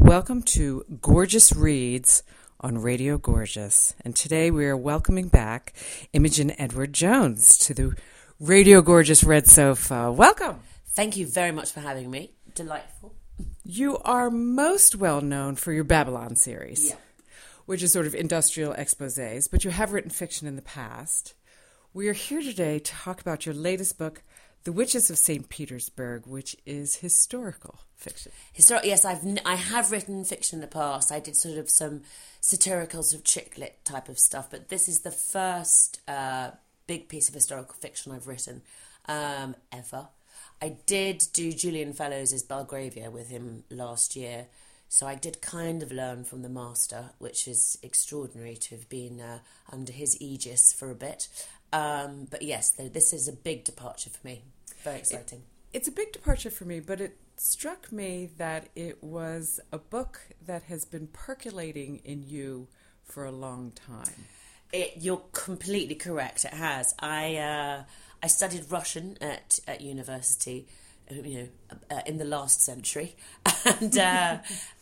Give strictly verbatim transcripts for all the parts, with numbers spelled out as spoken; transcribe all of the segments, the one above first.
Welcome to Gorgeous Reads on Radio Gorgeous. And today we are welcoming back Imogen Edward Jones to the Radio Gorgeous Red Sofa. Welcome. Thank you very much for having me. Delightful. You are most well known for your Babylon series, Yeah. which is sort of industrial exposés, but you have written fiction in the past. We are here today to talk about your latest book, The Witches of Saint Petersburg, which is historical fiction. Historic, yes, I've n- I have written fiction in the past. I did sort of some satirical, sort of chick lit type of stuff, but this is the first uh, big piece of historical fiction I've written um, ever. I did do Julian Fellowes' Belgravia with him last year, so I did kind of learn from the master, which is extraordinary to have been uh, under his aegis for a bit. Um, but yes, th- this is a big departure for me. Very exciting. It, it's a big departure for me, but it struck me that it was a book that has been percolating in you for a long time. It, you're completely correct. It has. I uh, I studied Russian at at university, you know, uh, in the last century, and uh,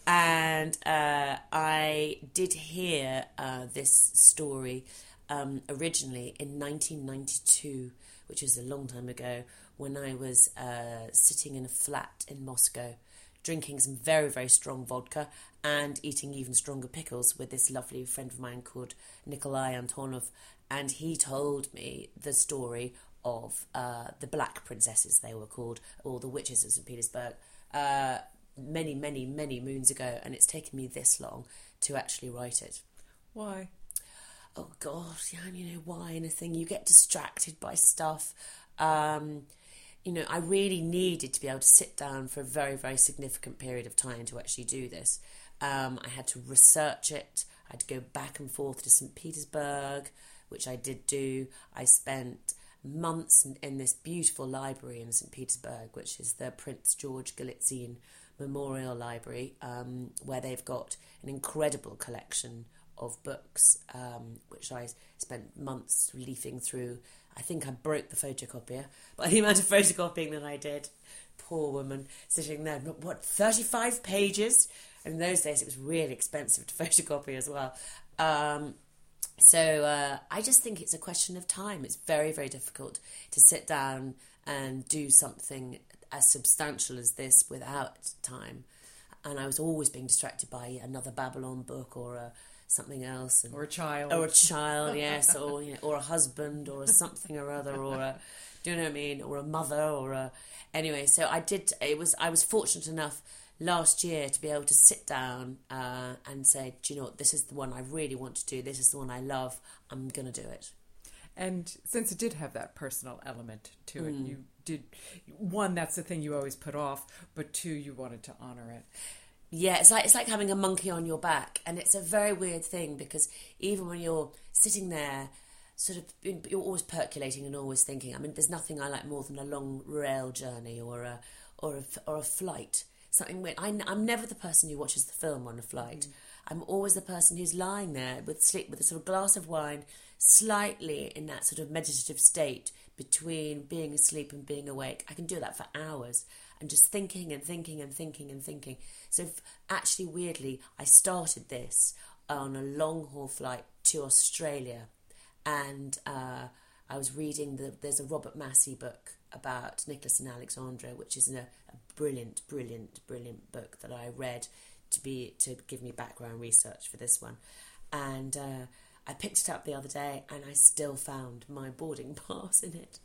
and uh, I did hear uh, this story um, originally in nineteen ninety-two, which was a long time ago, when I was uh, sitting in a flat in Moscow, drinking some very, very strong vodka and eating even stronger pickles with this lovely friend of mine called Nikolai Antonov. And he told me the story of uh, the Black Princesses, they were called, or the Witches of Saint Petersburg, uh, many, many, many moons ago. And it's taken me this long to actually write it. Why? Oh, God, yeah, you know, why anything? You get distracted by stuff. Um... You know, I really needed to be able to sit down for a very, very significant period of time to actually do this. Um, I had to research it. I had to go back and forth to Saint Petersburg, which I did do. I spent months in, in this beautiful library in Saint Petersburg, which is the Prince George Golitsyn Memorial Library, um, where they've got an incredible collection of books, um, which I spent months leafing through. I think I broke the photocopier by the amount of photocopying that I did. Poor woman, sitting there, what, thirty-five pages? And in those days it was really expensive to photocopy as well. Um, so uh, I just think it's a question of time. It's very, very difficult to sit down and do something as substantial as this without time. And I was always being distracted by another Babylon book or a something else, and, or a child, or a child, yes, or you know, or a husband, or a something or other, or a, do you know what I mean, or a mother, or a, anyway. So I did. It was I was fortunate enough last year to be able to sit down uh, and say, do you know what, this is the one I really want to do. This is the one I love. I'm going to do it. And since it did have that personal element to it, Mm. you did one. That's the thing you always put off, but two, you wanted to honor it. Yeah, it's like it's like having a monkey on your back, and it's a very weird thing because even when you're sitting there, sort of, you're always percolating and always thinking. I mean, there's nothing I like more than a long rail journey or a or a or a flight. Something weird. I, I'm never the person who watches the film on a flight. Mm. I'm always the person who's lying there with sleep with a sort of glass of wine, slightly in that sort of meditative state between being asleep and being awake. I can do that for hours. And just thinking and thinking and thinking and thinking. So f- actually, weirdly, I started this on a long-haul flight to Australia. And uh, I was reading, the, there's a Robert Massey book about Nicholas and Alexandra, which is a, a brilliant, brilliant, brilliant book that I read to be to give me background research for this one. And uh, I picked it up the other day and I still found my boarding pass in it.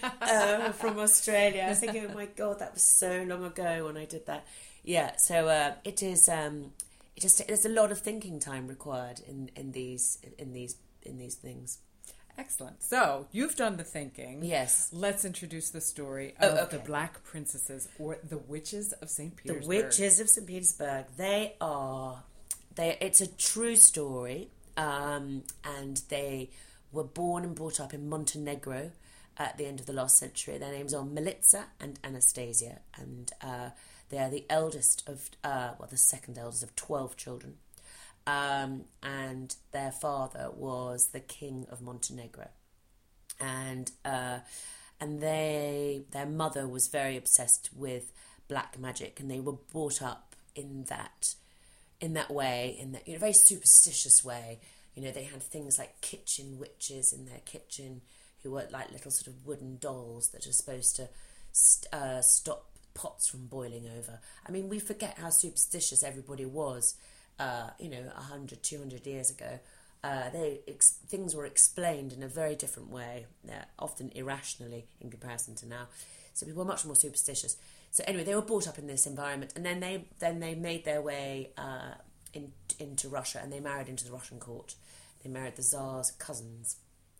uh, from Australia. I was thinking, oh my God, that was so long ago when I did that. Yeah, so uh, it is. Um, it just there's a lot of thinking time required in, in these in these in these things. Excellent. So you've done the thinking. Yes. Let's introduce the story Oh, of okay. the Black Princesses, or the Witches of Saint Petersburg. The Witches of Saint Petersburg. They are. They. It's a true story, um, and they were born and brought up in Montenegro at the end of the last century. Their names are Militsa and Anastasia, and uh, they are the eldest of, uh, well, the second eldest of twelve children. Um, and their father was the king of Montenegro, and uh, and they their mother was very obsessed with black magic, and they were brought up in that in that way, in that, you know, very superstitious way. You know, they had things like kitchen witches in their kitchen who were like little sort of wooden dolls that are supposed to st- uh, stop pots from boiling over. I mean, we forget how superstitious everybody was, uh, you know, one hundred, two hundred years ago. Uh, they ex- things were explained in a very different way, uh, often irrationally in comparison to now. So people were much more superstitious. So anyway, they were brought up in this environment, and then they then they made their way uh, in, into Russia, and they married into the Russian court. They married the Tsar's cousins,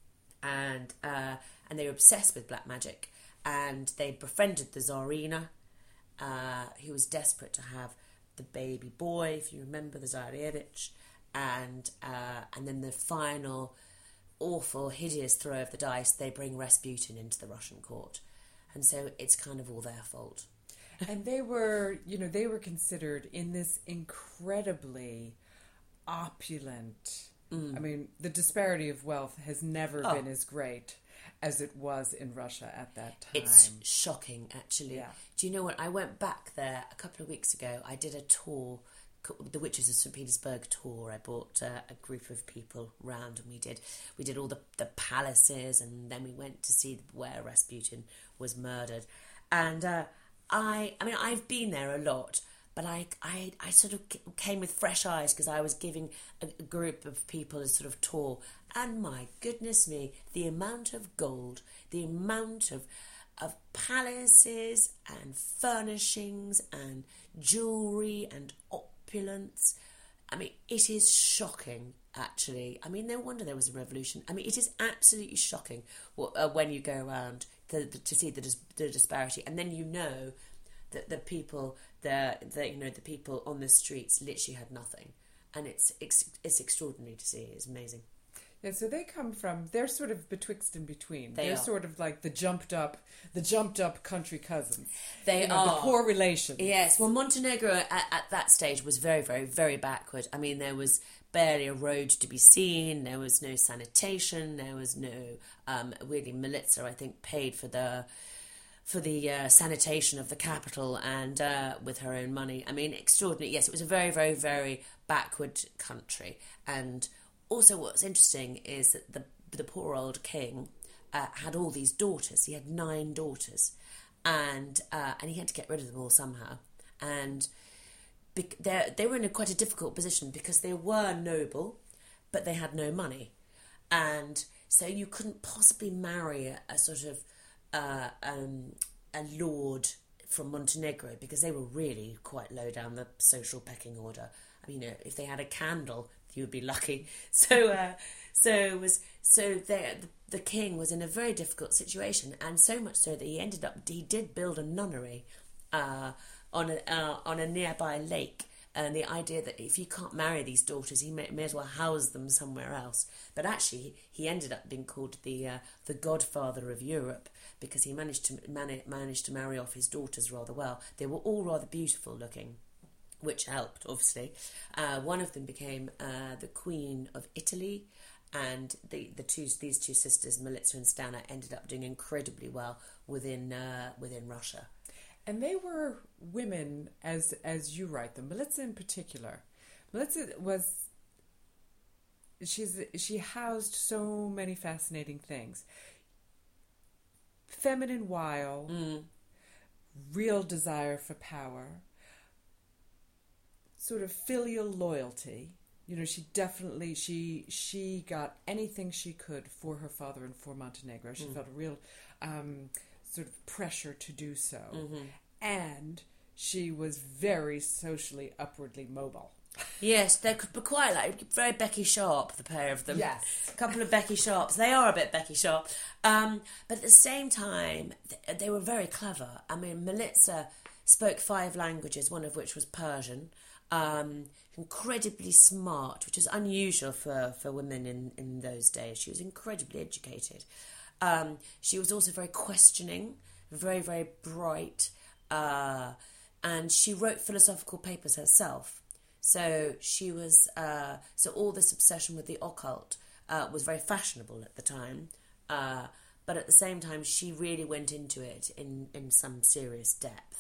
and uh, and they were obsessed with black magic, and they befriended the Tsarina, uh, who was desperate to have the baby boy, if you remember, the Tsarevich, and uh, and then the final awful, hideous throw of the dice, they bring Rasputin into the Russian court, and so it's kind of all their fault. And they were, you know, they were considered in this incredibly opulent. Mm. I mean, the disparity of wealth has never oh. been as great as it was in Russia at that time. It's shocking, actually. Yeah. Do you know what? I went back there a couple of weeks ago. I did a tour, the Witches of Saint Petersburg tour. I brought uh, a group of people round, and we did we did all the, the palaces, and then we went to see where Rasputin was murdered. And uh, I, I mean, I've been there a lot, but I, I, I sort of came with fresh eyes because I was giving a, a group of people a sort of tour, and my goodness me, the amount of gold, the amount of of palaces and furnishings and jewellery and opulence. I mean, it is shocking, actually. I mean, no wonder there was a revolution. I mean, it is absolutely shocking what, uh, when you go around to, to see the, dis- the disparity, and then you know that the people, the, the you know the people on the streets literally had nothing, and it's it's, it's extraordinary to see. It's amazing. Yeah, so they come from, they're sort of betwixt and between. They they're are. sort of like the jumped up, the jumped up country cousins. They you know, are. The poor relations. Yes, well, Montenegro at, at that stage was very, very, very backward. I mean, there was barely a road to be seen, there was no sanitation, there was no, um, weirdly, Milica, I think, paid for the for the uh, sanitation of the capital, and uh, with her own money. I mean, extraordinary. Yes, it was a very, very, very backward country. And also what's interesting is that the the poor old king uh, had all these daughters. He had nine daughters, and uh, and he had to get rid of them all somehow. And be- they were in a quite a difficult position because they were noble, but they had no money. And so you couldn't possibly marry a, a sort of uh, um, a lord from Montenegro, because they were really quite low down the social pecking order. I mean, you know, if they had a candle, you would be lucky. So, uh, so it was so the the king was in a very difficult situation, and so much so that he ended up he did build a nunnery uh, on a uh, on a nearby lake. And the idea that if you can't marry these daughters, he may, may as well house them somewhere else. But actually, he ended up being called the uh, the godfather of Europe, because he managed to man- managed to marry off his daughters rather well. They were all rather beautiful looking, which helped, obviously. Uh, one of them became uh, the Queen of Italy, and the, the two these two sisters, Milica and Stana, ended up doing incredibly well within uh, within Russia. And they were women, as as you write them. Milica in particular. Milica was, she's she housed so many fascinating things. Feminine wile, mm. real desire for power, sort of filial loyalty. You know, she definitely, she she got anything she could for her father and for Montenegro. She mm. felt a real um, sort of pressure to do so. Mm-hmm. And she was very socially upwardly mobile. Yes, they could be quite like very Becky Sharp, the pair of them. Yes. A couple of Becky Sharps. They are a bit Becky Sharp. Um, but at the same time, they were very clever. I mean, Milica spoke five languages, one of which was Persian. Um, incredibly smart, which is unusual for, for women in, in those days. She was incredibly educated. Um, she was also very questioning, very, very bright. Uh, and she wrote philosophical papers herself. So she was, uh, so all this obsession with the occult uh, was very fashionable at the time. Uh, but at the same time, she really went into it in, in some serious depth.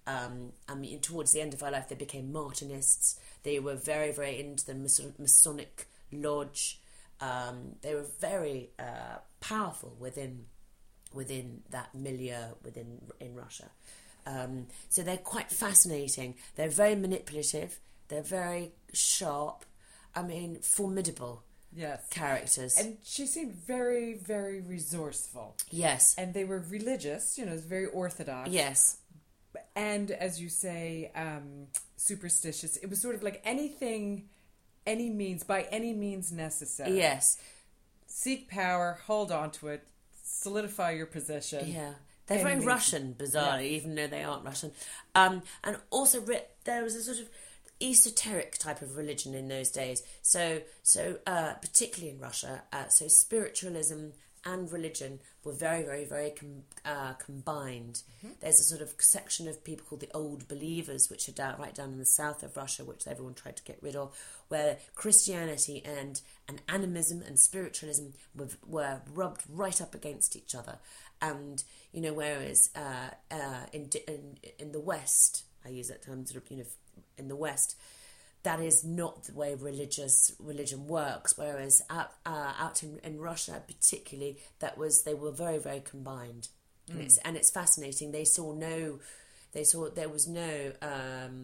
Um, I mean, towards the end of her life, they became Martinists. They were very, very into the Mason- Masonic lodge. Um, they were very uh, powerful within within that milieu within in Russia. Um, so they're quite fascinating. They're very manipulative. They're very sharp. I mean, formidable. Yes. Characters. And she seemed very, very resourceful. Yes. And they were religious, you know, very orthodox. Yes. And as you say, um, superstitious. It was sort of like anything, any means, by any means necessary. Yes. Seek power, hold on to it, solidify your position. Yeah. They're very Russian, bizarrely, yeah. even though they aren't Russian. Um, and also, there was a sort of esoteric type of religion in those days. So, so uh, particularly in Russia, uh, so spiritualism and religion were very, very, very com- uh, combined. Mm-hmm. There's a sort of section of people called the Old Believers, which are down, right down in the south of Russia, which everyone tried to get rid of, where Christianity and, and animism and spiritualism were, were rubbed right up against each other. And, you know, whereas uh, uh, in, in in the West, I use that term sort of, you know, in the West, that is not the way religious religion works. Whereas out uh, out in, in Russia, particularly, that was they were very, very combined, mm. and it's and it's fascinating. They saw no, they saw there was no um,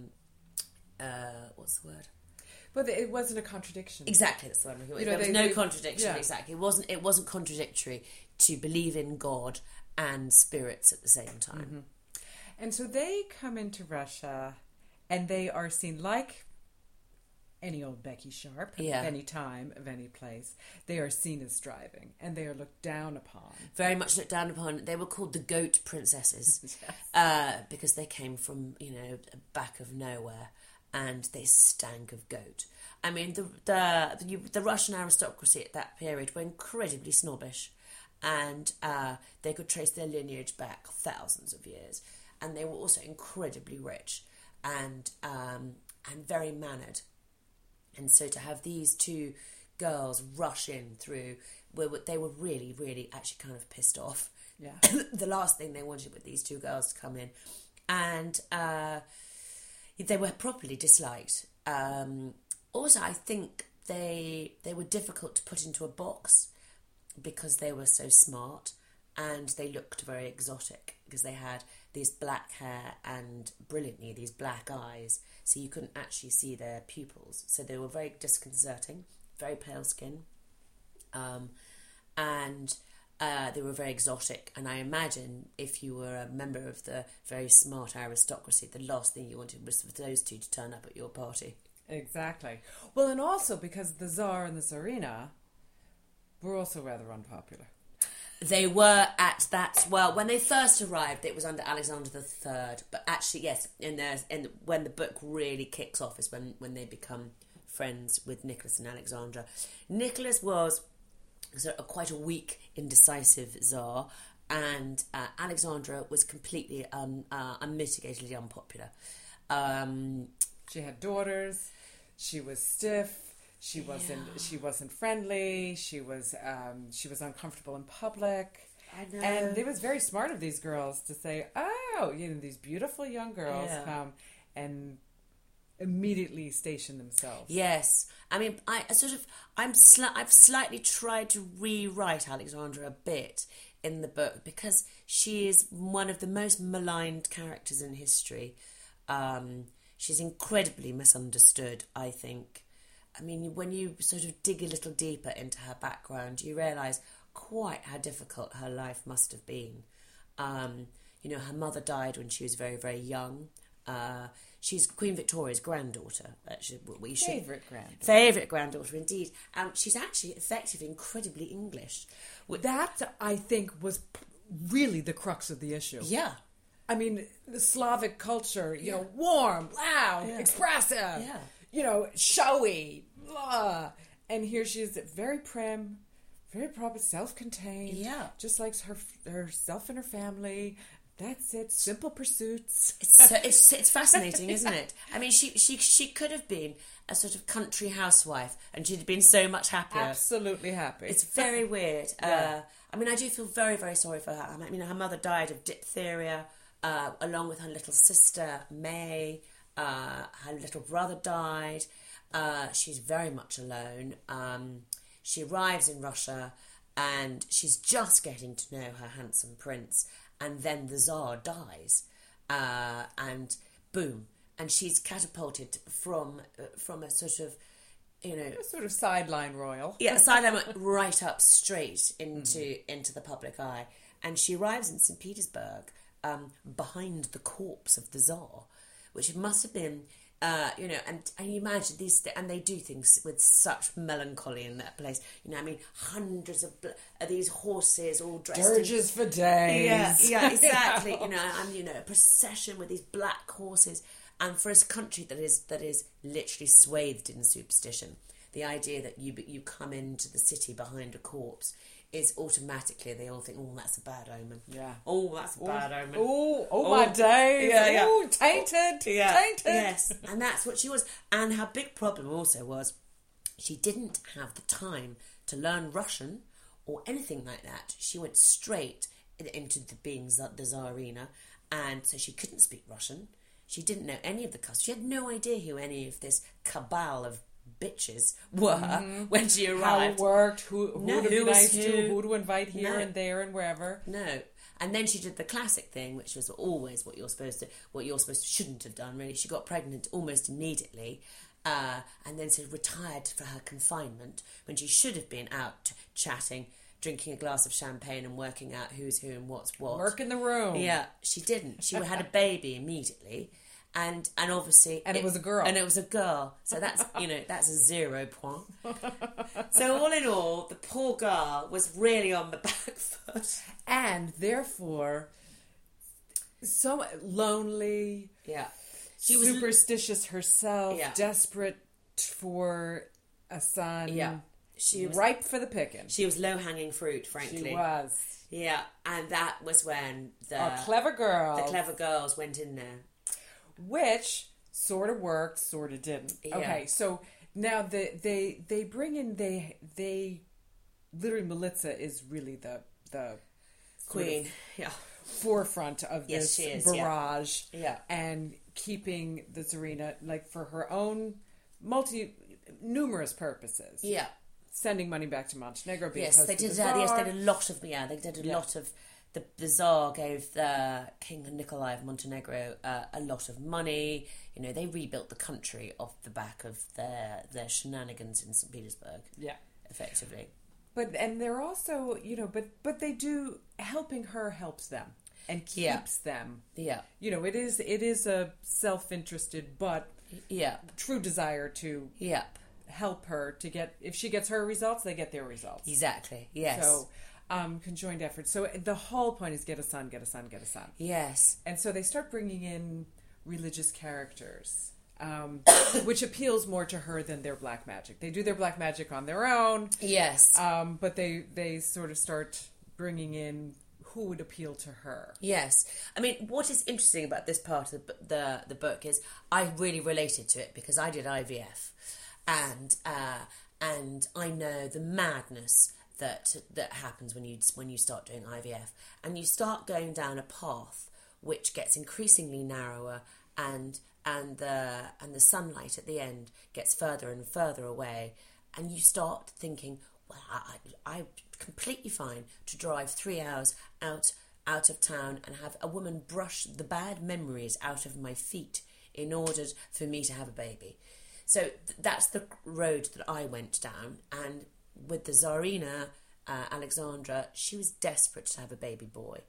uh, what's the word? But it wasn't a contradiction. Exactly, that's the word. You know, there was they, no they, contradiction. Yeah. Exactly, it wasn't. It wasn't contradictory to believe in God and spirits at the same time. Mm-hmm. And so they come into Russia, and they are seen like any old Becky Sharp, yeah. of any time, of any place. They are seen as striving, and they are looked down upon. Very much looked down upon. They were called the Goat Princesses, yes. uh, because they came from, you know, back of nowhere, and they stank of goat. I mean, the the the, the Russian aristocracy at that period were incredibly snobbish, and uh, they could trace their lineage back thousands of years. And they were also incredibly rich and um, and very mannered. And so to have these two girls rush in through, where they were really, really actually kind of pissed off. Yeah. The last thing they wanted with these two girls to come in. And uh, they were properly disliked. Um, also, I think they they were difficult to put into a box because they were so smart and they looked very exotic because they had these black hair and brilliantly these black eyes, so you couldn't actually see their pupils. So they were very disconcerting, very pale skin, um, and uh, they were very exotic. And I imagine if you were a member of the very smart aristocracy, the last thing you wanted was for those two to turn up at your party. Exactly. Well, and also because the Tsar and the Tsarina were also rather unpopular. They were at that, well, when they first arrived, it was under Alexander the Third. But actually, yes, in there, in when the book really kicks off is when, when they become friends with Nicholas and Alexandra. Nicholas was sort of quite a weak, indecisive Tsar, and uh, Alexandra was completely um, uh, unmitigatedly unpopular. Um, she had daughters. She was stiff. She wasn't. Yeah. She wasn't friendly. She was. Um, she was uncomfortable in public. I know. And it was very smart of these girls to say, "Oh, you know, these beautiful young girls yeah. come and immediately station themselves." Yes, I mean, I, I sort of. I'm. Sli- I've slightly tried to rewrite Alexandra a bit in the book because she is one of the most maligned characters in history. Um, she's incredibly misunderstood, I think. I mean, when you sort of dig a little deeper into her background, you realise quite how difficult her life must have been. Um, you know, her mother died when she was very, very young. Uh, she's Queen Victoria's granddaughter. Actually, we should, Favourite granddaughter. Favourite granddaughter, indeed. And she's actually effectively incredibly English. That, I think, was really the crux of the issue. Yeah. I mean, the Slavic culture, you yeah. know, warm, loud, yeah. expressive. Yeah. You know, showy, blah. And here she is, very prim, very proper, self-contained. Yeah. Just like her herself and her family. That's it. Simple pursuits. It's so, it's it's fascinating, isn't it? I mean, she she she could have been a sort of country housewife, and she'd have been so much happier. Absolutely happy. It's very weird. Yeah. Uh, I mean, I do feel very very sorry for her. I mean, her mother died of diphtheria. uh, along with her little sister, May. Uh, her little brother died. Uh, she's very much alone. Um, she arrives in Russia and she's just getting to know her handsome prince, and then the Tsar dies. Uh, and boom. And she's catapulted from uh, from a sort of, you know... A sort of sideline royal. Yeah, sideline right up straight into mm. into the public eye. And she arrives in Saint Petersburg um, behind the corpse of the Tsar, which must have been, uh, you know, and, and you imagine these, and they do things with such melancholy in that place. You know, I mean, hundreds of, bl- of these horses all dressed dirges in... for days. Yeah, yeah, exactly. you know, and you know, a procession with these black horses. And for a country that is that is literally swathed in superstition, the idea that you you come into the city behind a corpse is automatically, they all think, oh, that's a bad omen. Yeah. Oh, that's a bad oh, omen. Oh, oh, my days. Yeah, yeah. Oh, tainted. Yeah. Tainted. Yes. And that's what she was. And her big problem also was she didn't have the time to learn Russian or anything like that. She went straight into the being the Tsarina, and so she couldn't speak Russian. She didn't know any of the customs. She had no idea who any of this cabal of bitches were mm-hmm. when she arrived. How it worked, who, who no, to who be nice who. to, who to invite here no. and there and wherever. No. And then she did the classic thing, which was always what you're supposed to, what you're supposed to, shouldn't have done, really. She got pregnant almost immediately, uh, and then sort of retired for her confinement when she should have been out chatting, drinking a glass of champagne and working out who's who and what's what. Work in the room. Yeah, she didn't. She had a baby immediately. And and obviously... And it, it was a girl. And it was a girl. So that's, you know, that's a zero point. So all in all, the poor girl was really on the back foot. And therefore, so lonely. Yeah. She was superstitious herself. Yeah. Desperate for a son. Yeah. She was ripe for the picking. She was low-hanging fruit, frankly. She was. Yeah. And that was when the... Our clever girls. The clever girls went in there. Which sort of worked, sort of didn't. Yeah. Okay, so now the, they they bring in they they literally Militsa is really the the queen, yeah, forefront of yes, this she is, barrage, yeah. yeah, and keeping the Tsarina like for her own multi numerous purposes. Yeah, sending money back to Montenegro. Being yes, they did. The uh, yes, they did a lot of yeah. They did a yeah. lot of. The, the Tsar gave the King Nikolai of Montenegro uh, a lot of money. You know, they rebuilt the country off the back of their their shenanigans in Saint Petersburg. Yeah, effectively. But and they're also, you know, but but they do helping her helps them and keeps yeah. them. Yeah, you know, it is it is a self-interested but yeah true desire to yeah help her to get if she gets her results, they get their results. Exactly. Yes. So. Um, conjoined effort. So the whole point is get a son, get a son, get a son. Yes. And so they start bringing in religious characters, um, which appeals more to her than their black magic. They do their black magic on their own. Yes. Um, but they, they sort of start bringing in who would appeal to her. Yes. I mean, what is interesting about this part of the, the, the book is I really related to it because I did I V F. And, uh, and I know the madness that that happens when you when you start doing I V F, and you start going down a path which gets increasingly narrower, and and the and the sunlight at the end gets further and further away, and you start thinking, well, I, I, I'm completely fine to drive three hours out out of town and have a woman brush the bad memories out of my feet in order for me to have a baby. So th- that's the road that I went down, and with the Tsarina, uh, Alexandra, she was desperate to have a baby boy.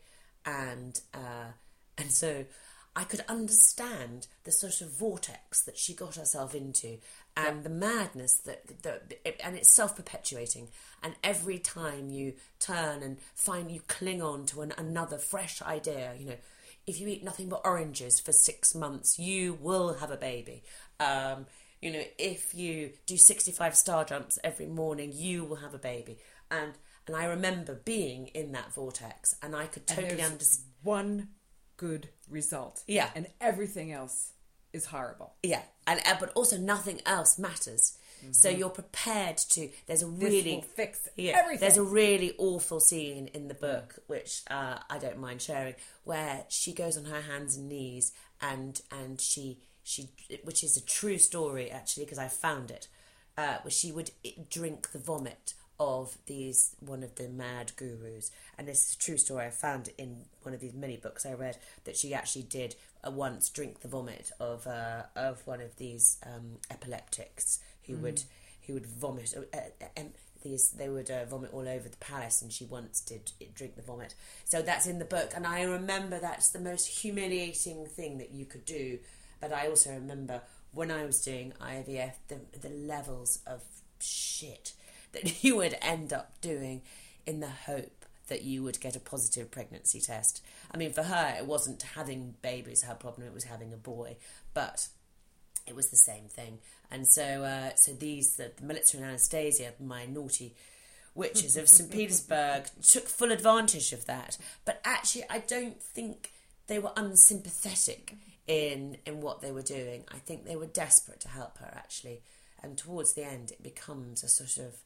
And uh, and so I could understand the sort of vortex that she got herself into and yeah. the madness that, that it, and it's self-perpetuating. And every time you turn and find you cling on to an, another fresh idea, you know, if you eat nothing but oranges for six months, you will have a baby. Um You know, if you do sixty-five star jumps every morning, you will have a baby. And and I remember being in that vortex, and I could totally understand. One good result. Yeah. And everything else is horrible. Yeah, and uh, but also nothing else matters. Mm-hmm. So you're prepared to. There's a really this will fix yeah, everything. There's a really awful scene in the book which uh, I don't mind sharing, where she goes on her hands and knees and and she she which is a true story actually because I found it, uh, where she would drink the vomit of these one of the mad gurus, and this is a true story. I found in one of these many books I read that she actually did uh, once drink the vomit of uh, of one of these um, epileptics who mm. would who would vomit uh, uh, and these they would uh, vomit all over the palace, and she once did drink the vomit. So that's in the book, and I remember that's the most humiliating thing that you could do. But I also remember when I was doing I V F the the levels of shit that you would end up doing in the hope that you would get a positive pregnancy test. I mean, for her, it wasn't having babies her problem, it was having a boy. But it was the same thing. And so uh, so these, the, the Melitza and Anastasia, my naughty witches of Saint Petersburg, took full advantage of that. But actually, I don't think they were unsympathetic in in what they were doing. I think they were desperate to help her, actually. And towards the end, it becomes a sort of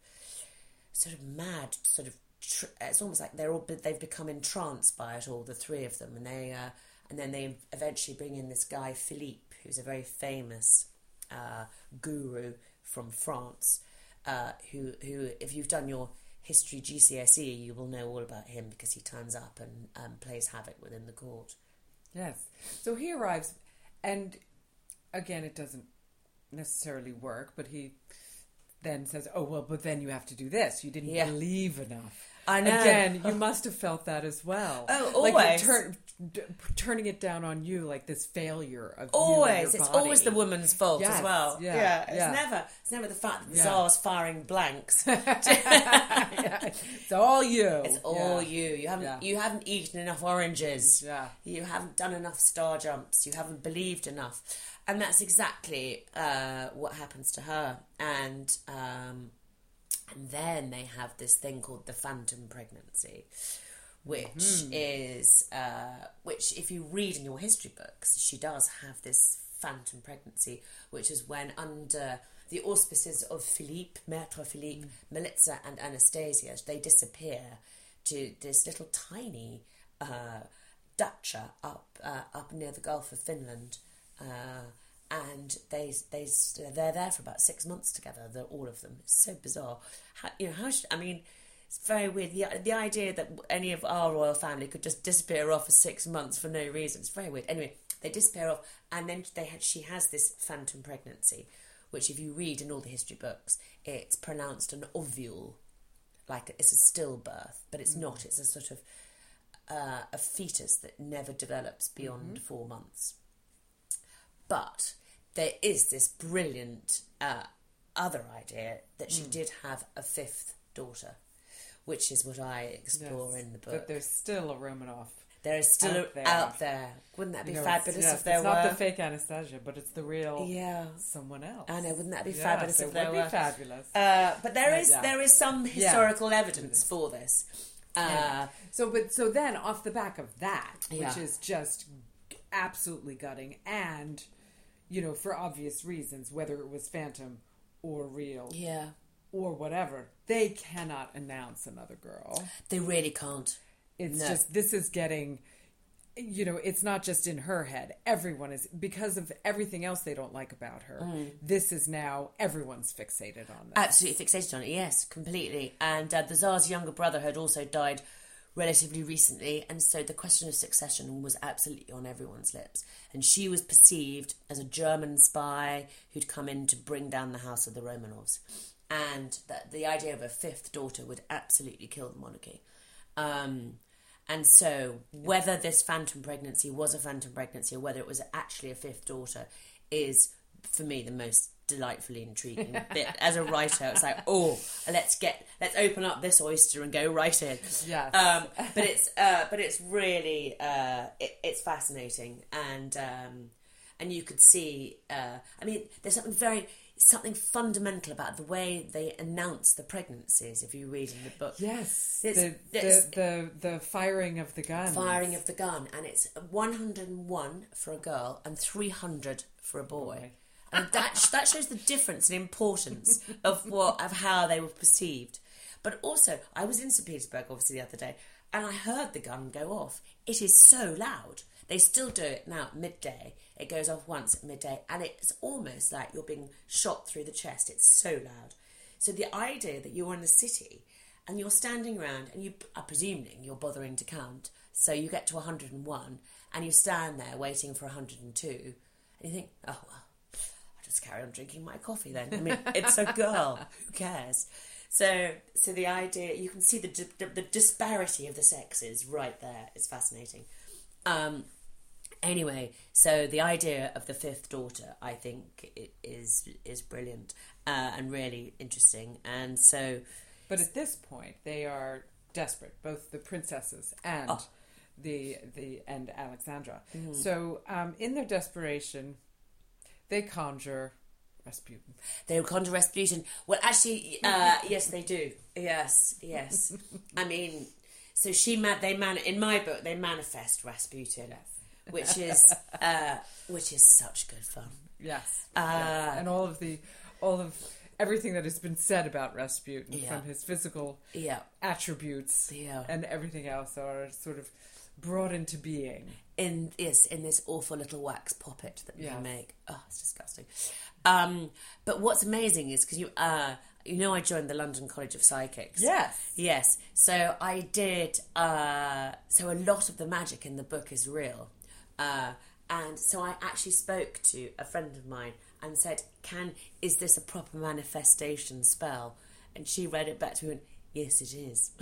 sort of mad, sort of. Tr- it's almost like they're all they've become entranced by it all, the three of them, and they uh, and then they eventually bring in this guy Philippe, who's a very famous uh, guru from France, uh, who who if you've done your history G C S E, you will know all about him because he turns up and um, plays havoc within the court. Yes, so he arrives, and again, it doesn't necessarily work, but he then says, oh, well, but then you have to do this. You didn't yeah. believe enough. I know. Again, you must have felt that as well. Oh, always. Like turn, d- turning it down on you, like this failure of always. You and your it's body. always the woman's fault yes. as well. Yeah, yeah. It's yeah. never. It's never the fact that the yeah. Tsar's firing blanks. yeah. It's all you. It's all yeah. you. You haven't. Yeah. You haven't eaten enough oranges. Yeah. You haven't done enough star jumps. You haven't believed enough, and that's exactly uh, what happens to her. And. Um, And then they have this thing called the phantom pregnancy, which mm-hmm. is, uh, which if you read in your history books, she does have this phantom pregnancy, which is when under the auspices of Philippe, Maître Philippe, mm. Melitza and Anastasia, they disappear to this little tiny uh, dacha up uh, up near the Gulf of Finland. Uh, And they they they're there for about six months together. They're all of them. It's so bizarre. How, you know how? Should, I mean, it's very weird. The the idea that any of our royal family could just disappear off for six months for no reason. It's very weird. Anyway, they disappear off, and then they had, she has this phantom pregnancy, which if you read in all the history books, it's pronounced an ovule, like it's a stillbirth, but it's mm. not. It's a sort of uh, a fetus that never develops beyond mm-hmm. four months. But there is this brilliant uh, other idea that she mm. did have a fifth daughter, which is what I explore yes, in the book. But there's still a Romanov. There is still out a, there. out there. Wouldn't that be you know, fabulous yes, if there it's were? It's not the fake Anastasia, but it's the real yeah. someone else. I know. Wouldn't that be yes, fabulous if it there would were? Be fabulous. Uh, but there but, is yeah. there is some historical yeah. evidence for this. Uh, yeah. So, but so then off the back of that, which yeah. is just absolutely gutting, and you know, for obvious reasons, whether it was phantom or real, yeah, or whatever, they cannot announce another girl. They really can't. It's no. just, this is getting, you know, it's not just in her head. Everyone is, because of everything else they don't like about her, mm. this is now, everyone's fixated on this. Absolutely fixated on it, yes, completely. And uh, the Tsar's younger brother had also died relatively recently, and so the question of succession was absolutely on everyone's lips. And she was perceived as a German spy who'd come in to bring down the house of the Romanovs. And that the idea of a fifth daughter would absolutely kill the monarchy. Um, and so whether this phantom pregnancy was a phantom pregnancy or whether it was actually a fifth daughter is, for me, the most delightfully intriguing bit. As a writer, it's like, oh, let's get, let's open up this oyster and go right in. Yes. Um, but it's, uh, but it's really, uh, it, it's fascinating, and um, and you could see. Uh, I mean, there's something very. Something fundamental about the way they announce the pregnancies. If you read in the book, yes, it's, the, it's, the the the firing of the gun, firing of the gun, and it's one hundred and one for a girl and three hundred for a boy. And that that shows the difference in importance of what of how they were perceived. But also, I was in Saint Petersburg, obviously, the other day, and I heard the gun go off. It is so loud. They still do it now at midday. It goes off once at midday, and it's almost like you're being shot through the chest. It's so loud. So the idea that you're in the city and you're standing around, and you are presuming you're bothering to count, so you get to one hundred and one, and you stand there waiting for one hundred and two, and you think, oh, well, just carry on drinking my coffee then. I mean, it's a girl. Who cares? So, so the idea, you can see the the, the disparity of the sexes right there. It's fascinating. Um, anyway, so the idea of the fifth daughter, I think, it is is brilliant uh, and really interesting. And so, but at this point, they are desperate, both the princesses and oh. the the and Alexandra. Mm. So, um, in their desperation, they conjure Rasputin. They conjure Rasputin. Well, actually, uh, yes, they do. Yes, yes. I mean, so she man. They man. In my book, they manifest Rasputin, yes. which is uh, which is such good fun. Yes. Uh, yes. And all of the, all of everything that has been said about Rasputin, yeah. from his physical yeah. attributes yeah. and everything else, are sort of brought into being. In yes, in this awful little wax puppet that we yes. make. Oh, it's disgusting. Um, but what's amazing is because you, uh, you know, I joined the London College of Psychics. Yes, yes. So I did. Uh, so a lot of the magic in the book is real, uh, and so I actually spoke to a friend of mine and said, "Can is this a proper manifestation spell?" And she read it back to me and, yes, it is.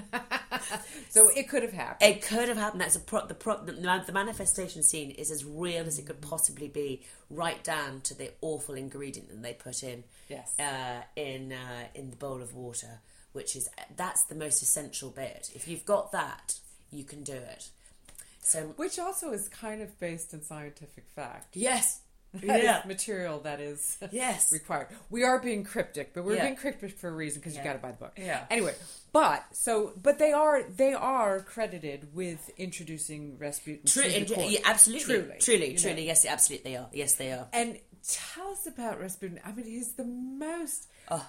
So it could have happened. It could have happened. That's a pro- the, pro- the the manifestation scene is as real as it could possibly be, right down to the awful ingredient that they put in. Yes. Uh, in uh, in the bowl of water, which is that's the most essential bit. If you've got that, you can do it. So, which also is kind of based in scientific fact. Yes. That yeah. is material that is yes. required. We are being cryptic, but we're yeah. being cryptic for a reason, because yeah. you got to buy the book. Yeah. Anyway, but so but they are they are credited with introducing Rasputin True, to the court. Yeah, absolutely, truly, truly, truly. know. Yes, absolutely, they are. Yes, they are. And tell us about Rasputin. I mean, he's the most oh.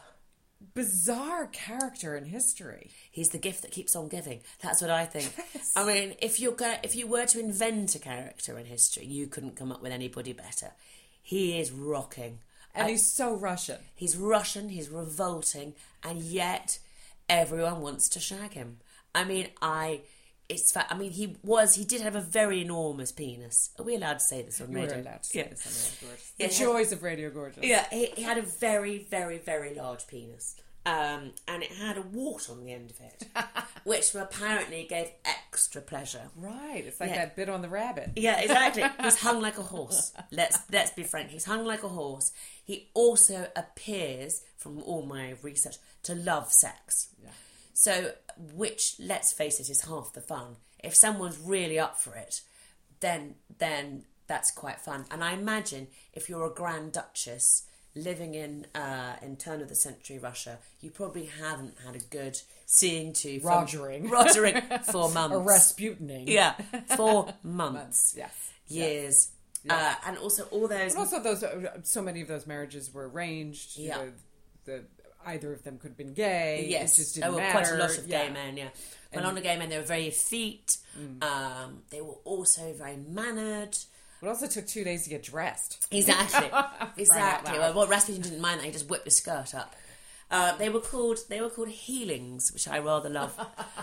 bizarre character in history. He's the gift that keeps on giving. That's what I think. Yes. I mean, if you're go- if you were to invent a character in history, you couldn't come up with anybody better. He is rocking. And I, he's so Russian. He's Russian, he's revolting, and yet everyone wants to shag him. I mean, I... It's fa- I mean, he was... He did have a very enormous penis. Are we allowed to say this on radio? You're allowed to say yeah. this on Radio Gorgeous. Yeah, the joys of Radio Gorgeous. Yeah, he, he had a very, very, very large penis. Um, and it had a wart on the end of it, which apparently gave extra pleasure. Right, it's like yeah. that bit on the rabbit. Yeah, exactly. He's hung like a horse. Let's let's be frank. He's hung like a horse. He also appears, from all my research, to love sex. Yeah. So, which, let's face it, is half the fun. If someone's really up for it, then then that's quite fun. And I imagine if you're a Grand Duchess living in uh, in turn of the century Russia, you probably haven't had a good seeing to from, Rogering. Rogering for months. Or Rasputining. Yeah, for months. months. Yes. Years. Yes. Uh, and also all those... And also those, so many of those marriages were arranged. Yeah. The, the, either of them could have been gay. Yes. It just didn't there were matter. quite a lot of yeah. gay men, yeah. Well, on the gay men, they were very effete. Mm. Um, they were also very mannered. It also took two days to get dressed. Exactly. exactly. Well, what Rasputin didn't mind that, he just whipped his skirt up. Uh, they were called they were called healings, which I rather love.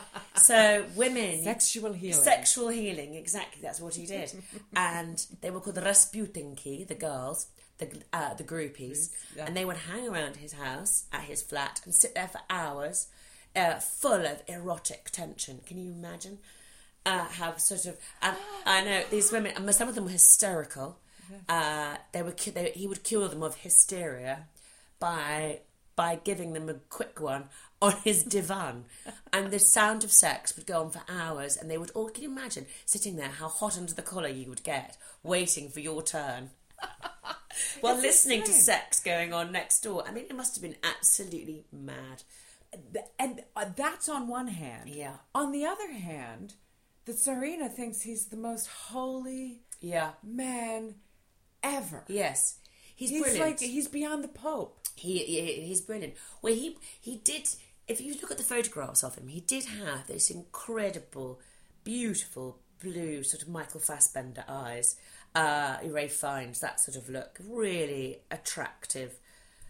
So women, sexual healing, sexual healing. Exactly, that's what he did. And they were called the Rasputinki, the girls, the uh, the groupies, yeah. And they would hang around his house at his flat and sit there for hours, uh, full of erotic tension. Can you imagine? Uh, how sort of, and I know these women, and some of them were hysterical. Uh, they were, they, he would cure them of hysteria by by giving them a quick one on his divan, and the sound of sex would go on for hours. And they would all, can you imagine sitting there, how hot under the collar you would get, waiting for your turn, while it's listening insane. to sex going on next door. I mean, it must have been absolutely mad. And uh, that's on one hand. Yeah. On the other hand, the Tsarina thinks he's the most holy yeah. man ever. Yes. He's, He's brilliant. like, he's beyond the Pope. He, he he's brilliant. Well, he he did. If you look at the photographs of him, he did have those incredible, beautiful blue sort of Michael Fassbender eyes. Uh, Ray Fiennes, that sort of look, really attractive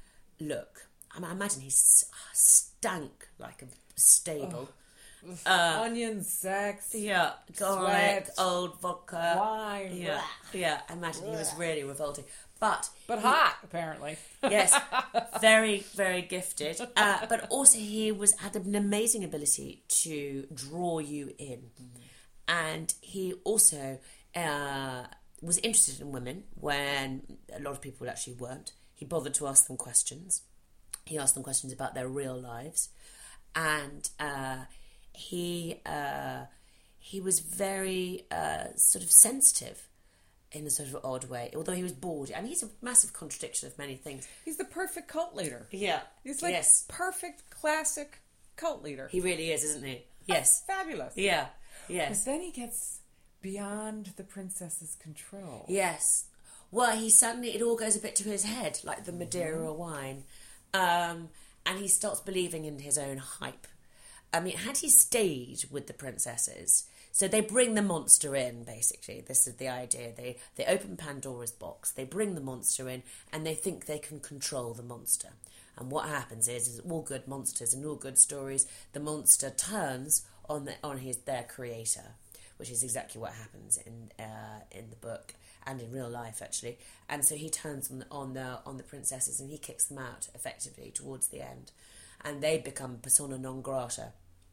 look. I, mean, I imagine he stank like a stable. Oh. Uh, Onion, sex, yeah, garlic, sweat, old vodka, wine. Yeah, blah. yeah. I imagine he was really revolting. But but he, hot, apparently. Yes, very, very gifted. Uh, but also he was had an amazing ability to draw you in, mm. and he also uh, was interested in women when a lot of people actually weren't. He bothered to ask them questions. He asked them questions about their real lives, and uh, he uh, he was very uh, sort of sensitive. In a sort of odd way, although he was bored, and he's a massive contradiction of many things. He's the perfect cult leader. Yeah, he's like yes. perfect classic cult leader. He really is, isn't he? Yes, fabulous. Yeah, yes. But then he gets beyond the princess's control. Yes. Well, he suddenly it all goes a bit to his head, like the Madeira mm-hmm. wine, um, and he starts believing in his own hype. I mean, had he stayed with the princesses. So they bring the monster in, basically. This is the idea. They they open Pandora's box, they bring the monster in, and they think they can control the monster. And what happens is, is all good monsters and all good stories, the monster turns on the, on his their creator, which is exactly what happens in uh, in the book and in real life, actually. And so he turns on the, on the on the princesses and he kicks them out effectively towards the end, and they become persona non grata.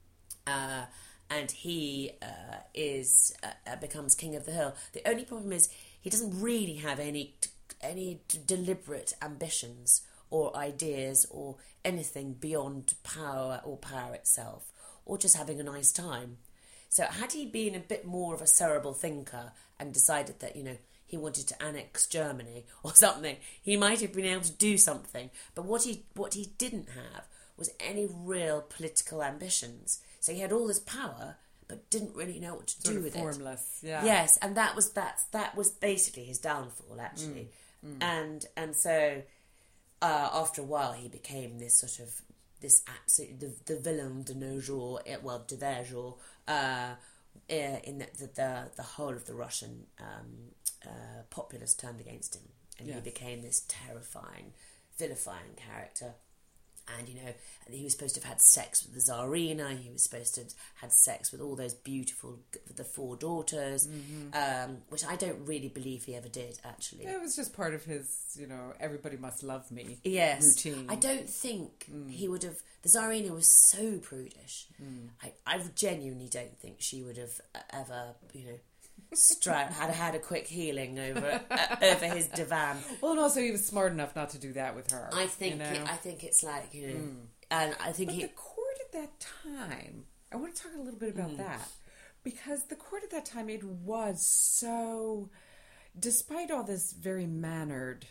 Uh, And he uh, is uh, becomes king of the hill. The only problem is he doesn't really have any any deliberate ambitions or ideas or anything beyond power or power itself, or just having a nice time. So had he been a bit more of a cerebral thinker and decided that, you know, he wanted to annex Germany or something, he might have been able to do something. But what he what he didn't have was any real political ambitions. So he had all this power, but didn't really know what to sort do of with formless, it. Yeah. Yes, and that was that's that was basically his downfall, actually. Mm, mm. And and so uh, after a while, he became this sort of this absolute the, the villain de nos jours, well, de their jours, uh, in the the, the the whole of the Russian um, uh, populace turned against him, and yes. he became this terrifying, vilifying character. And, you know, he was supposed to have had sex with the Tsarina. He was supposed to have had sex with all those beautiful, the four daughters, mm-hmm. um, which I don't really believe he ever did, actually. It was just part of his, you know, everybody must love me yes. routine. I don't think mm. he would have... The Tsarina was so prudish. Mm. I, I genuinely don't think she would have ever, you know... Stra- had had a quick healing over uh, over his divan. Well, and also he was smart enough not to do that with her. I think you know? it, I think it's like, you know, mm. and I think but he... the court at that time. I want to talk a little bit about mm. that, because the court at that time, it was so, despite all this very mannered,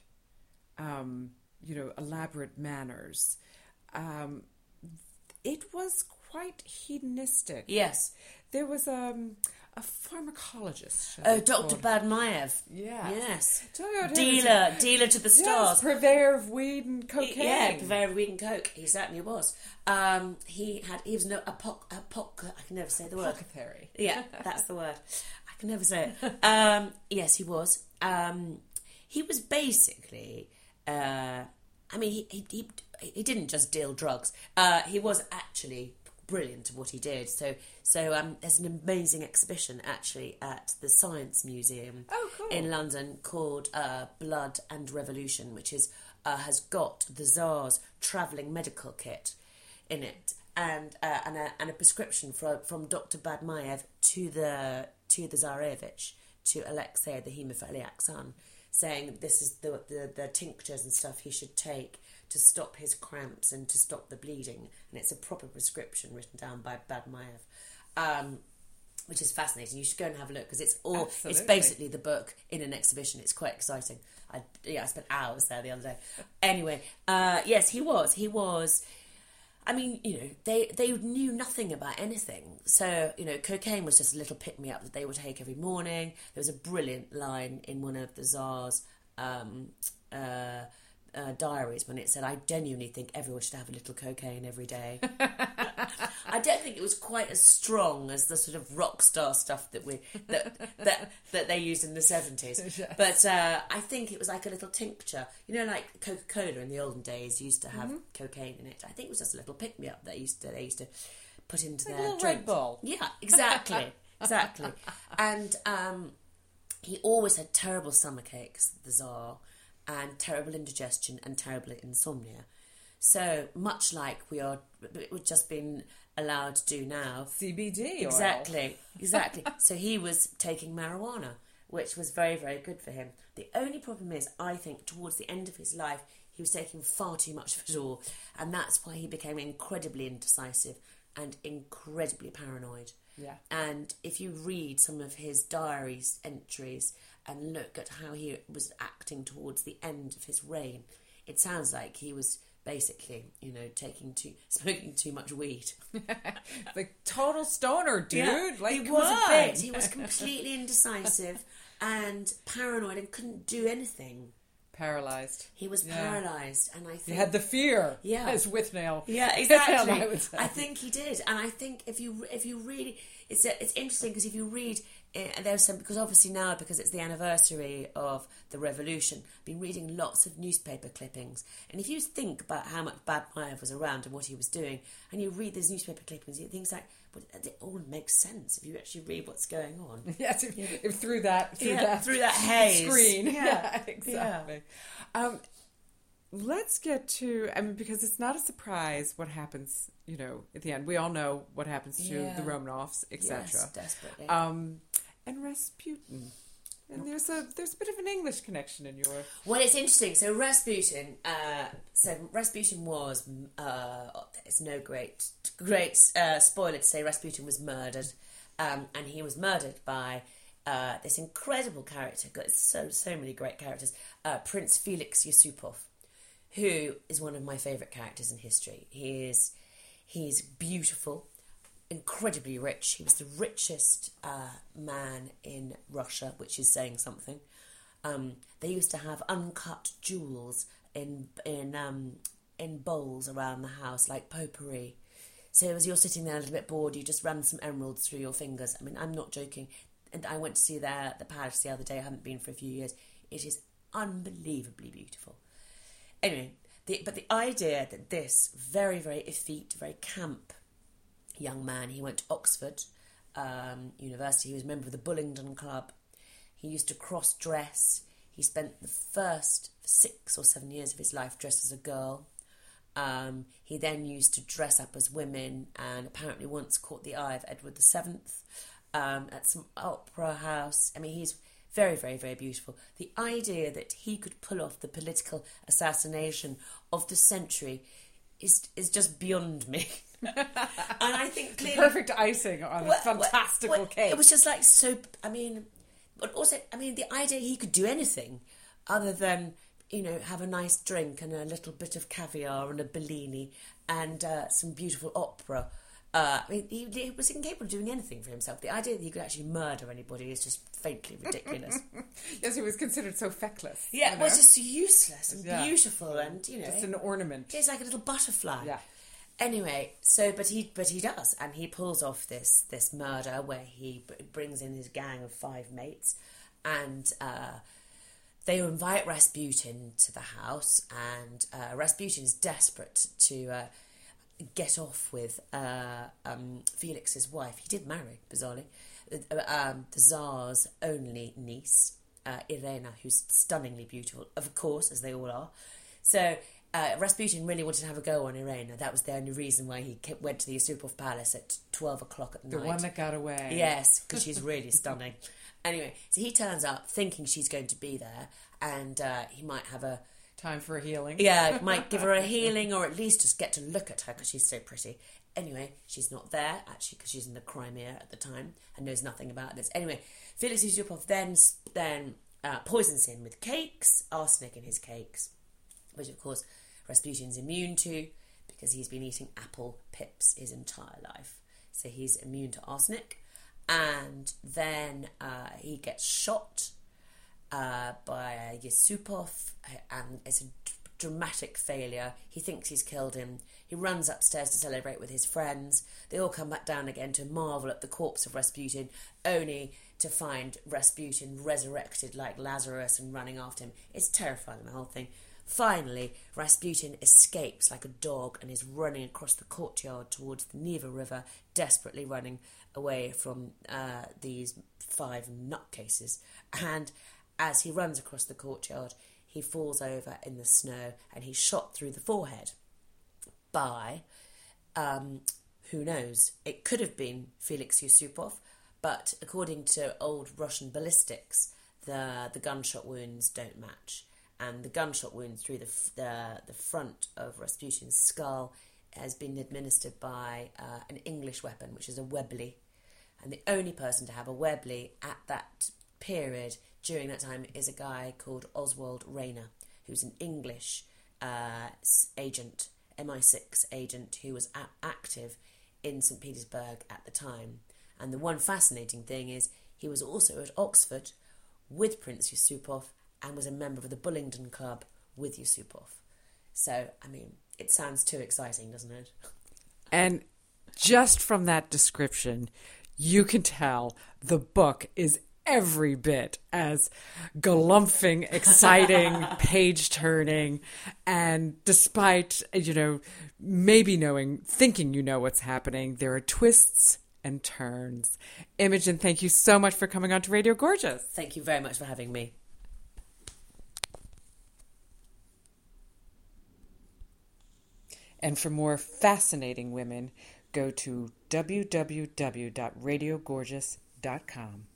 um, you know, elaborate manners, um, it was quite hedonistic. Yes, there was um. a pharmacologist. Oh, Doctor Badmaev. Yeah. Yes. Dealer, dealer, dealer to the stars. Yes, purveyor of weed and cocaine. Yeah, purveyor of weed and coke. He certainly was. Um, he had. He was no a poc. A poc. I can never say the word. Apothecary. Yeah, that's the word. I can never say it. Um, yes, he was. Um, he was basically. Uh, I mean, he, he he he didn't just deal drugs. Uh, he was actually brilliant at what he did. So so um, there's an amazing exhibition actually at the Science Museum oh, cool. in London called uh, Blood and Revolution, which is uh, has got the Tsar's travelling medical kit in it, and uh, and, a, and a prescription from from Doctor Badmaev to the to the Tsarevich, to Alexei, the haemophiliac son, saying this is the, the the tinctures and stuff he should take to stop his cramps and to stop the bleeding. And it's a proper prescription written down by Badmaev, um, which is fascinating. You should go and have a look, because it's all Absolutely. It's basically the book in an exhibition. It's quite exciting. I yeah, I spent hours there the other day. Anyway, uh, yes, he was. He was. I mean, you know, they, they knew nothing about anything. So, you know, cocaine was just a little pick-me-up that they would take every morning. There was a brilliant line in one of the Tsar's um, uh, uh, diaries when it said, "I genuinely think everyone should have a little cocaine every day." I don't think it was quite as strong as the sort of rock star stuff that we that that, that they used in the seventies. Yes. But uh, I think it was like a little tincture. You know, like Coca-Cola in the olden days used to have mm-hmm. cocaine in it. I think it was just a little pick-me-up that used to, they used to put into like their a little drink. Red Bull. Yeah, exactly, exactly. And um, he always had terrible stomach aches, the Tsar, and terrible indigestion and terrible insomnia. So much like we are, we've just been allowed to do now. C B D oil. Exactly, exactly. So he was taking marijuana, which was very, very good for him. The only problem is, I think, towards the end of his life, he was taking far too much of it all, and that's why he became incredibly indecisive and incredibly paranoid. Yeah. And if you read some of his diaries entries and look at how he was acting towards the end of his reign, it sounds like he was basically, you know, taking too, smoking too much weed. Like total stoner, dude. Yeah, like he was a bit. He was completely indecisive and paranoid and couldn't do anything. Paralysed. He was yeah. paralysed, and I think he had the fear. Yeah, as Withnail. Yeah, exactly. I, would say. I think he did, and I think if you if you really, it's it's interesting because if you read, uh, there's some because obviously now because it's the anniversary of the revolution, I've been reading lots of newspaper clippings, and if you think about how much Badmaev was around and what he was doing, and you read these newspaper clippings, you think like, but it all makes sense if you actually read what's going on. Yes, if, yeah. if through that through yeah, that through that haze screen. Yeah, yeah exactly. Yeah. Um, let's get to, I mean, because it's not a surprise what happens, you know, at the end. We all know what happens to yeah. the Romanovs, et cetera. Yes, desperately. Um, and Rasputin. And there's a there's a bit of an English connection in your... Well, it's interesting. So Rasputin, uh, so Rasputin was, uh, it's no great great uh, spoiler to say Rasputin was murdered, um, and he was murdered by uh, this incredible character. Got so so many great characters. Uh, Prince Felix Yusupov, who is one of my favourite characters in history. He is he's beautiful, incredibly rich. He was the richest uh, man in Russia, which is saying something. Um, they used to have uncut jewels in in um, in bowls around the house, like potpourri. So as you're sitting there a little bit bored, you just run some emeralds through your fingers. I mean, I'm not joking. And I went to see their the palace the other day. I haven't been for a few years. It is unbelievably beautiful. Anyway, the, but the idea that this very, very effete, very camp young man, he went to Oxford um, University, he was a member of the Bullingdon Club, he used to cross-dress, he spent the first six or seven years of his life dressed as a girl, um, he then used to dress up as women and apparently once caught the eye of Edward the Seventh um, at some opera house. I mean, he's very, very, very beautiful. The idea that he could pull off the political assassination of the century is is just beyond me. And I think clearly... The perfect icing on well, a fantastical well, well, cake. It was just like so... I mean... But also, I mean, the idea he could do anything other than, you know, have a nice drink and a little bit of caviar and a Bellini and uh, some beautiful opera. Uh, I mean, he, he was incapable of doing anything for himself. The idea that he could actually murder anybody is just faintly ridiculous. Yes, he was considered so feckless. Yeah, you know? well, it's just useless and yeah. beautiful and, you know... Just an ornament. He's like a little butterfly. Yeah. Anyway, so, but he but he does, and he pulls off this, this murder where he b- brings in his gang of five mates, and uh, they invite Rasputin to the house, and uh, Rasputin is desperate to... Uh, get off with uh, um, Felix's wife. He did marry, bizarrely, um, the Tsar's only niece, uh, Irena, who's stunningly beautiful, of course, as they all are. So uh, Rasputin really wanted to have a go on Irena. That was the only reason why he kept, went to the Yusupov Palace at twelve o'clock at the night. The one that got away. Yes, because she's really stunning. Anyway, so he turns up thinking she's going to be there, and uh, he might have a... Time for a healing. Yeah, might give her a healing or at least just get to look at her because she's so pretty. Anyway, she's not there, actually, because she's in the Crimea at the time and knows nothing about this. Anyway, Felix Yusupov then, then uh, poisons him with cakes, arsenic in his cakes, which, of course, Rasputin's immune to because he's been eating apple pips his entire life. So he's immune to arsenic. And then uh, he gets shot. uh, by Yusupov, and it's a dramatic failure. He thinks he's killed him. He runs upstairs to celebrate with his friends. They all come back down again to marvel at the corpse of Rasputin, only to find Rasputin resurrected like Lazarus and running after him. It's terrifying, the whole thing. Finally, Rasputin escapes like a dog and is running across the courtyard towards the Neva River, desperately running away from uh, these five nutcases. And as he runs across the courtyard, he falls over in the snow and he's shot through the forehead by, um, who knows, it could have been Felix Yusupov, but according to old Russian ballistics, the, the gunshot wounds don't match. And the gunshot wound through the, the, the front of Rasputin's skull has been administered by uh, an English weapon, which is a Webley. And the only person to have a Webley at that period during that time is a guy called Oswald Rayner, who's an English uh, agent, M I six agent, who was a- active in Saint Petersburg at the time. And the one fascinating thing is he was also at Oxford with Prince Yusupov and was a member of the Bullingdon Club with Yusupov. So, I mean, it sounds too exciting, doesn't it? And just from that description, you can tell the book is every bit as galumphing, exciting, page-turning, and despite, you know, maybe knowing, thinking you know what's happening, there are twists and turns. Imogen, thank you so much for coming on to Radio Gorgeous. Thank you very much for having me. And for more fascinating women, go to w w w dot radio gorgeous dot com.